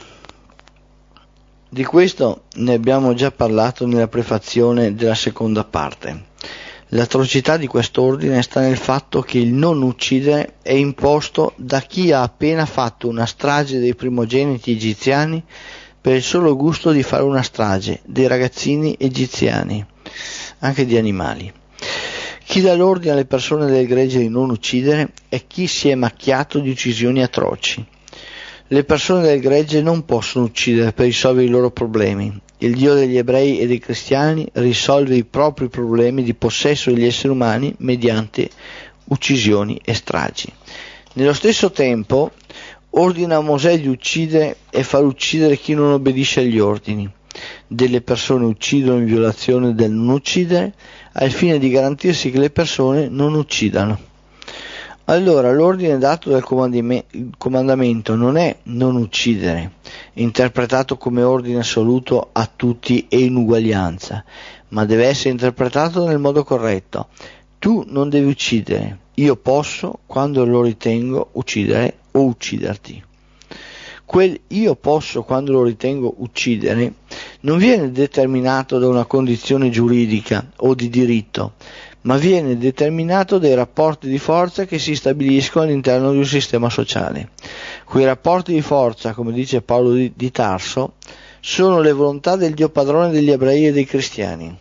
Di questo ne abbiamo già parlato nella prefazione della seconda parte. L'atrocità di quest'ordine sta nel fatto che il non uccidere è imposto da chi ha appena fatto una strage dei primogeniti egiziani per il solo gusto di fare una strage dei ragazzini egiziani, anche di animali. Chi dà l'ordine alle persone del gregge di non uccidere è chi si è macchiato di uccisioni atroci. Le persone del gregge non possono uccidere per risolvere i loro problemi. Il Dio degli ebrei e dei cristiani risolve i propri problemi di possesso degli esseri umani mediante uccisioni e stragi. Nello stesso tempo ordina a Mosè di uccidere e far uccidere chi non obbedisce agli ordini. Delle persone uccidono in violazione del non uccidere al fine di garantirsi che le persone non uccidano. Allora l'ordine dato dal comandamento non è non uccidere, interpretato come ordine assoluto a tutti e in uguaglianza, ma deve essere interpretato nel modo corretto. Tu non devi uccidere, io posso, quando lo ritengo, uccidere o ucciderti. Quel io posso, quando lo ritengo, uccidere non viene determinato da una condizione giuridica o di diritto, ma viene determinato dai rapporti di forza che si stabiliscono all'interno di un sistema sociale. Quei rapporti di forza, come dice Paolo di, di Tarso, sono le volontà del Dio padrone degli ebrei e dei cristiani.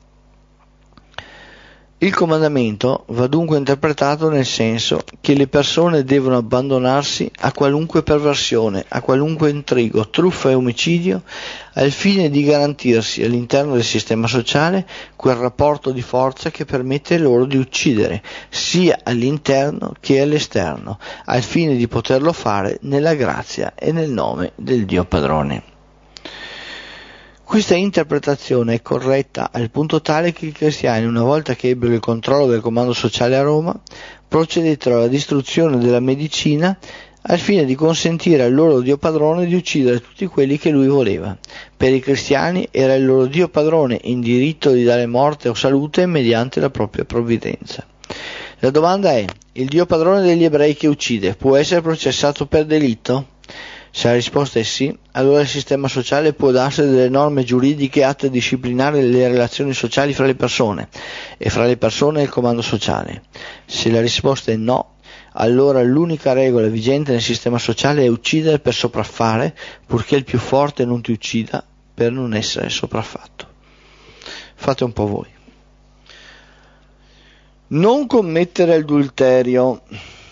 Il comandamento va dunque interpretato nel senso che le persone devono abbandonarsi a qualunque perversione, a qualunque intrigo, truffa e omicidio, al fine di garantirsi all'interno del sistema sociale quel rapporto di forza che permette loro di uccidere, sia all'interno che all'esterno, al fine di poterlo fare nella grazia e nel nome del Dio padrone. Questa interpretazione è corretta al punto tale che i cristiani, una volta che ebbero il controllo del comando sociale a Roma, procedettero alla distruzione della medicina al fine di consentire al loro Dio padrone di uccidere tutti quelli che lui voleva. Per i cristiani era il loro Dio padrone in diritto di dare morte o salute mediante la propria provvidenza. La domanda è: il Dio padrone degli ebrei che uccide può essere processato per delitto? Se la risposta è sì, allora il sistema sociale può darsi delle norme giuridiche atte a disciplinare le relazioni sociali fra le persone e fra le persone e il comando sociale. Se la risposta è no, allora l'unica regola vigente nel sistema sociale è uccidere per sopraffare, purché il più forte non ti uccida per non essere sopraffatto. Fate un po' voi. Non commettere adulterio.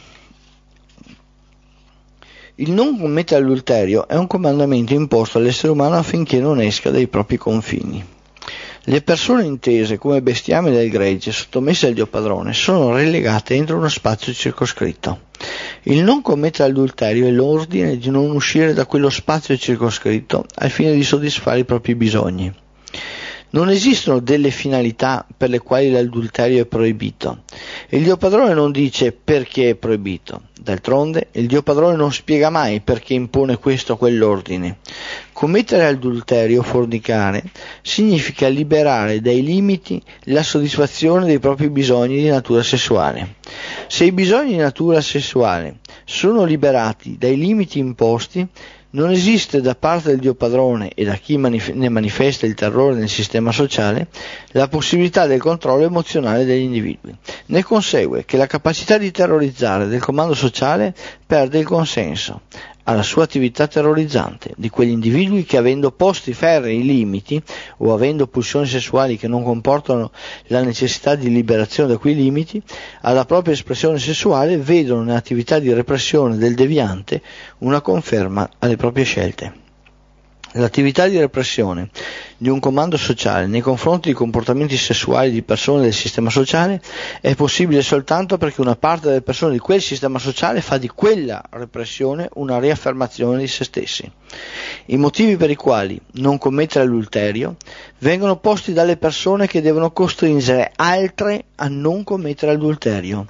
Il non commettere adulterio è un comandamento imposto all'essere umano affinché non esca dai propri confini. Le persone intese come bestiame del gregge, sottomesse al Dio padrone, sono relegate entro uno spazio circoscritto. Il non commettere adulterio è l'ordine di non uscire da quello spazio circoscritto al fine di soddisfare i propri bisogni. Non esistono delle finalità per le quali l'adulterio è proibito. Il Dio padrone non dice perché è proibito. D'altronde, il Dio padrone non spiega mai perché impone questo o quell'ordine. Commettere adulterio o fornicare significa liberare dai limiti la soddisfazione dei propri bisogni di natura sessuale. Se i bisogni di natura sessuale sono liberati dai limiti imposti, non esiste da parte del Dio Padrone e da chi manif- ne manifesta il terrore nel sistema sociale la possibilità del controllo emozionale degli individui. Ne consegue che la capacità di terrorizzare del comando sociale perde il consenso alla sua attività terrorizzante di quegli individui che, avendo posti ferrei limiti o avendo pulsioni sessuali che non comportano la necessità di liberazione da quei limiti, alla propria espressione sessuale vedono nell'attività di repressione del deviante una conferma alle proprie scelte. L'attività di repressione di un comando sociale nei confronti di comportamenti sessuali di persone del sistema sociale è possibile soltanto perché una parte delle persone di quel sistema sociale fa di quella repressione una riaffermazione di se stessi. I motivi per i quali non commettere adulterio vengono posti dalle persone che devono costringere altre a non commettere adulterio.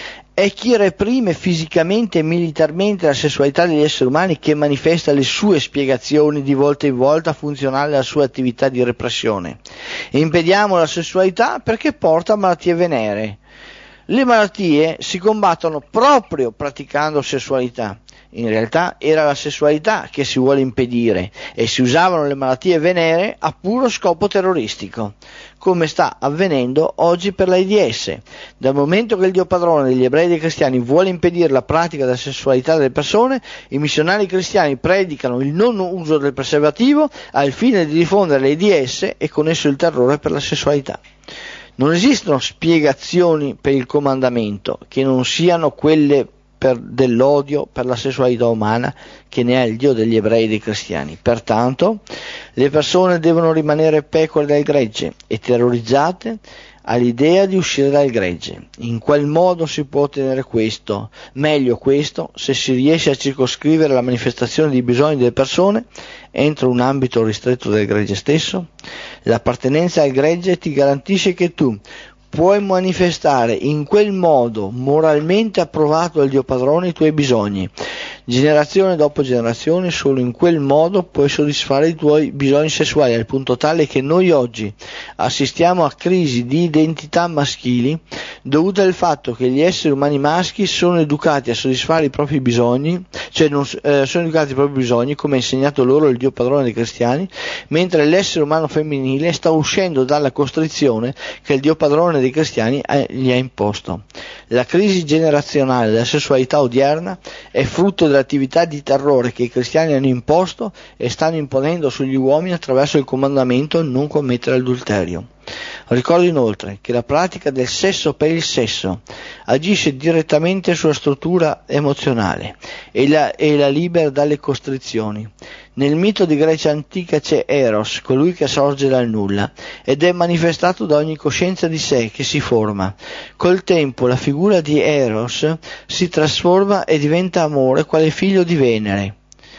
È chi reprime fisicamente e militarmente la sessualità degli esseri umani che manifesta le sue spiegazioni di volta in volta funzionali alla sua attività di repressione. Impediamo la sessualità perché porta a malattie venere. Le malattie si combattono proprio praticando sessualità. In realtà era la sessualità che si vuole impedire e si usavano le malattie venere a puro scopo terroristico, come sta avvenendo oggi per l'AIDS. Dal momento che il Dio Padrone degli ebrei e dei cristiani vuole impedire la pratica della sessualità delle persone, i missionari cristiani predicano il non uso del preservativo al fine di diffondere l'AIDS e con esso il terrore per la sessualità. Non esistono spiegazioni per il comandamento che non siano quelle per dell'odio per la sessualità umana che ne ha il Dio degli ebrei e dei cristiani. Pertanto le persone devono rimanere pecore del gregge e terrorizzate all'idea di uscire dal gregge. In qual modo si può ottenere questo? Meglio questo se si riesce a circoscrivere la manifestazione dei bisogni delle persone entro un ambito ristretto del gregge stesso. L'appartenenza al gregge ti garantisce che tu puoi manifestare in quel modo moralmente approvato dal Dio Padrone i tuoi bisogni. Generazione dopo generazione, solo in quel modo puoi soddisfare i tuoi bisogni sessuali, al punto tale che noi oggi assistiamo a crisi di identità maschili dovute al fatto che gli esseri umani maschi sono educati a soddisfare i propri bisogni, cioè non, eh, sono educati ai propri bisogni, come ha insegnato loro il Dio Padrone dei cristiani, mentre l'essere umano femminile sta uscendo dalla costrizione che il Dio Padrone dei cristiani gli ha imposto. La crisi generazionale della sessualità odierna è frutto dell'attività di terrore che i cristiani hanno imposto e stanno imponendo sugli uomini attraverso il comandamento non commettere adulterio. Ricordo inoltre che la pratica del sesso per il sesso agisce direttamente sulla struttura emozionale e la, e la libera dalle costrizioni. Nel mito di Grecia antica c'è Eros, colui che sorge dal nulla, ed è manifestato da ogni coscienza di sé che si forma. Col tempo la figura di Eros si trasforma e diventa amore, quale figlio di Venere.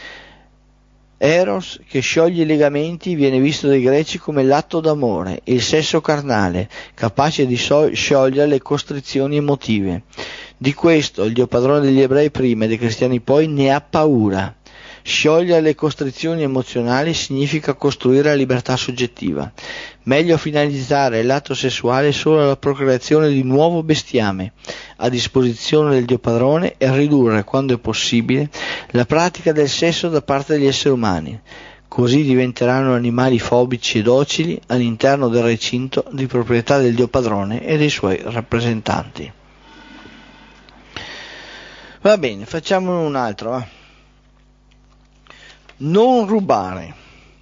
Eros, che scioglie i legamenti, viene visto dai greci come l'atto d'amore, il sesso carnale, capace di so- sciogliere le costrizioni emotive. Di questo il Dio Padrone degli ebrei prima e dei cristiani poi ne ha paura. Sciogliere le costrizioni emozionali significa costruire la libertà soggettiva. Meglio finalizzare l'atto sessuale solo alla procreazione di nuovo bestiame a disposizione del Dio Padrone e ridurre, quando è possibile, la pratica del sesso da parte degli esseri umani. Così diventeranno animali fobici e docili all'interno del recinto di proprietà del Dio Padrone e dei suoi rappresentanti. Va bene, facciamo un altro, va. Non rubare.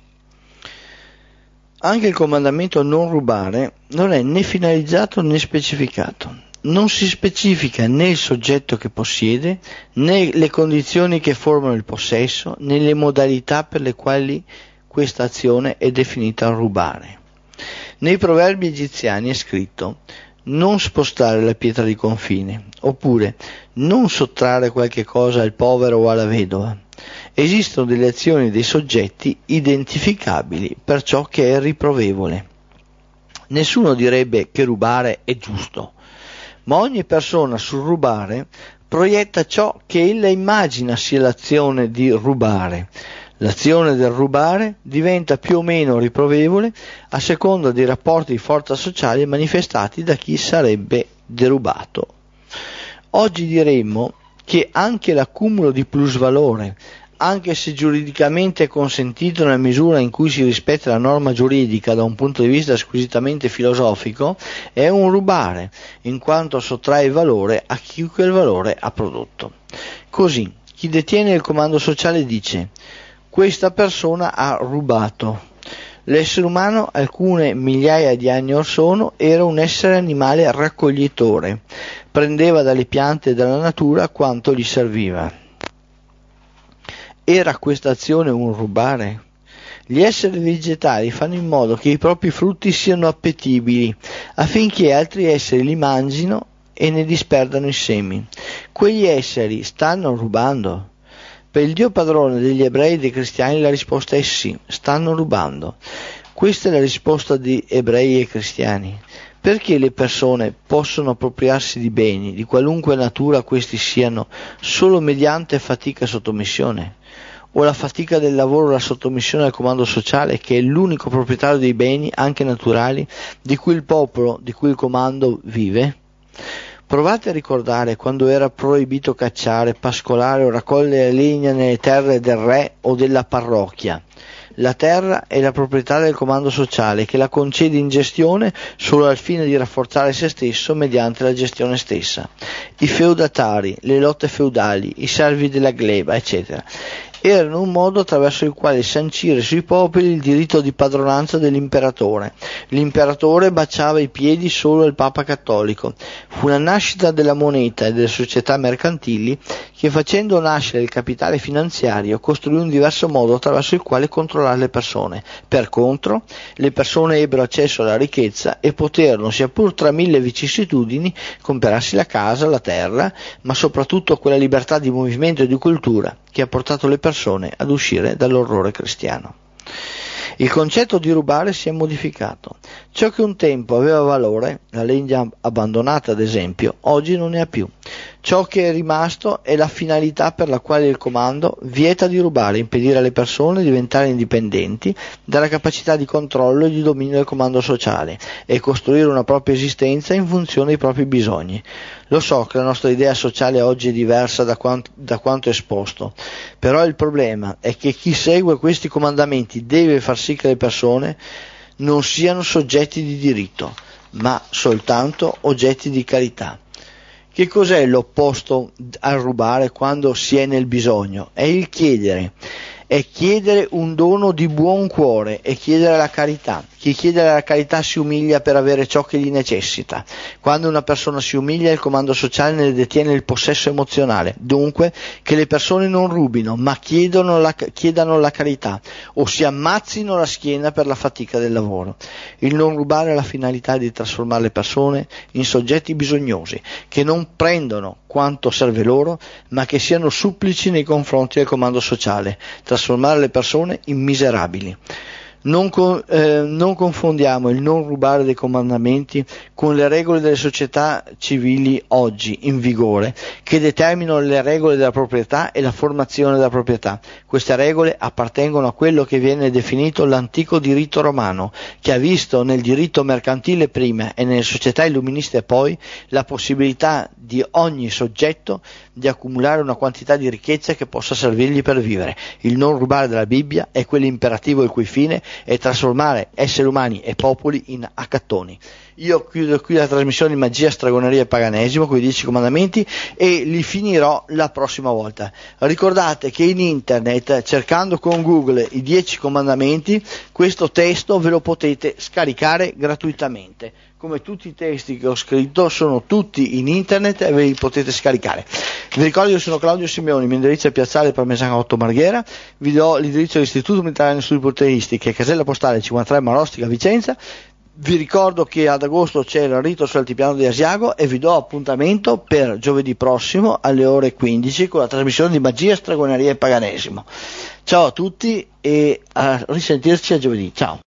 Anche il comandamento non rubare non è né finalizzato né specificato. Non si specifica né il soggetto che possiede, né le condizioni che formano il possesso, né le modalità per le quali questa azione è definita rubare. Nei proverbi egiziani è scritto: non spostare la pietra di confine, oppure non sottrarre qualche cosa al povero o alla vedova. Esistono delle azioni e dei soggetti identificabili per ciò che è riprovevole. Nessuno direbbe che rubare è giusto, ma ogni persona sul rubare proietta ciò che ella immagina sia l'azione di rubare. L'azione del rubare diventa più o meno riprovevole a seconda dei rapporti di forza sociale manifestati da chi sarebbe derubato. Oggi diremmo che anche l'accumulo di plusvalore, anche se giuridicamente è consentito nella misura in cui si rispetta la norma giuridica da un punto di vista squisitamente filosofico, è un rubare, in quanto sottrae valore a chi quel valore ha prodotto. Così, chi detiene il comando sociale dice: questa persona ha rubato. L'essere umano, alcune migliaia di anni or sono, era un essere animale raccoglitore, prendeva dalle piante e dalla natura quanto gli serviva. Era questa azione un rubare? Gli esseri vegetali fanno in modo che i propri frutti siano appetibili, affinché altri esseri li mangino e ne disperdano i semi. Quegli esseri stanno rubando? Per il Dio padrone degli ebrei e dei cristiani la risposta è sì, stanno rubando. Questa è la risposta di ebrei e cristiani. Perché le persone possono appropriarsi di beni, di qualunque natura questi siano, solo mediante fatica e sottomissione? O la fatica del lavoro o la sottomissione al comando sociale, che è l'unico proprietario dei beni, anche naturali, di cui il popolo, di cui il comando vive? Provate a ricordare quando era proibito cacciare, pascolare o raccogliere legna nelle terre del re o della parrocchia. La terra è la proprietà del comando sociale, che la concede in gestione solo al fine di rafforzare se stesso mediante la gestione stessa. I feudatari, le lotte feudali, i servi della gleba, eccetera, erano un modo attraverso il quale sancire sui popoli il diritto di padronanza dell'imperatore. L'imperatore baciava i piedi solo al Papa cattolico. Fu la nascita della moneta e delle società mercantili che, facendo nascere il capitale finanziario, costruì un diverso modo attraverso il quale controllare le persone. Per contro, le persone ebbero accesso alla ricchezza e poterono, sia pur tra mille vicissitudini, comprarsi la casa, la terra, ma soprattutto quella libertà di movimento e di cultura che ha portato le persone ad uscire dall'orrore cristiano. Il concetto di rubare si è modificato. Ciò che un tempo aveva valore, la legna abbandonata ad esempio, oggi non ne ha più. Ciò che è rimasto è la finalità per la quale il comando vieta di rubare, impedire alle persone di diventare indipendenti dalla capacità di controllo e di dominio del comando sociale e costruire una propria esistenza in funzione dei propri bisogni. Lo so che la nostra idea sociale oggi è diversa da quanto, da quanto esposto, però il problema è che chi segue questi comandamenti deve far sì che le persone non siano soggetti di diritto, ma soltanto oggetti di carità. Che cos'è l'opposto al rubare quando si è nel bisogno? È il chiedere. È chiedere un dono di buon cuore, è chiedere la carità. Chi chiede la carità si umilia per avere ciò che gli necessita. Quando una persona si umilia, il comando sociale ne detiene il possesso emozionale. Dunque, che le persone non rubino, ma chiedono la, chiedano la carità, o si ammazzino la schiena per la fatica del lavoro. Il non rubare ha la finalità di trasformare le persone in soggetti bisognosi, che non prendono quanto serve loro, ma che siano supplici nei confronti del comando sociale, trasformare le persone in miserabili. Non, con, eh, non confondiamo il non rubare dei comandamenti con le regole delle società civili oggi in vigore, che determinano le regole della proprietà e la formazione della proprietà. Queste regole appartengono a quello che viene definito l'antico diritto romano, che ha visto nel diritto mercantile prima e nelle società illuministe poi la possibilità di ogni soggetto di accumulare una quantità di ricchezza che possa servirgli per vivere. Il non rubare della Bibbia è quell'imperativo il cui fine è trasformare esseri umani e popoli in accattoni. Io chiudo qui la trasmissione di Magia, Stregoneria e Paganesimo con i dieci comandamenti e li finirò la prossima volta. Ricordate che in internet, cercando con Google i dieci comandamenti, questo testo ve lo potete scaricare gratuitamente. Come tutti i testi che ho scritto sono tutti in internet e ve li potete scaricare. Vi ricordo che io sono Claudio Simeoni, il mio indirizzo è Piazzale Parmesano otto Marghera, vi do l'indirizzo dell'Istituto Militare di Studi Polteistici, casella postale cinquantatré Marostica Vicenza. Vi ricordo che ad agosto c'è il rito sull'altipiano di Asiago e vi do appuntamento per giovedì prossimo alle ore quindici con la trasmissione di Magia, Stregoneria e Paganesimo. Ciao a tutti e a risentirci a giovedì. Ciao.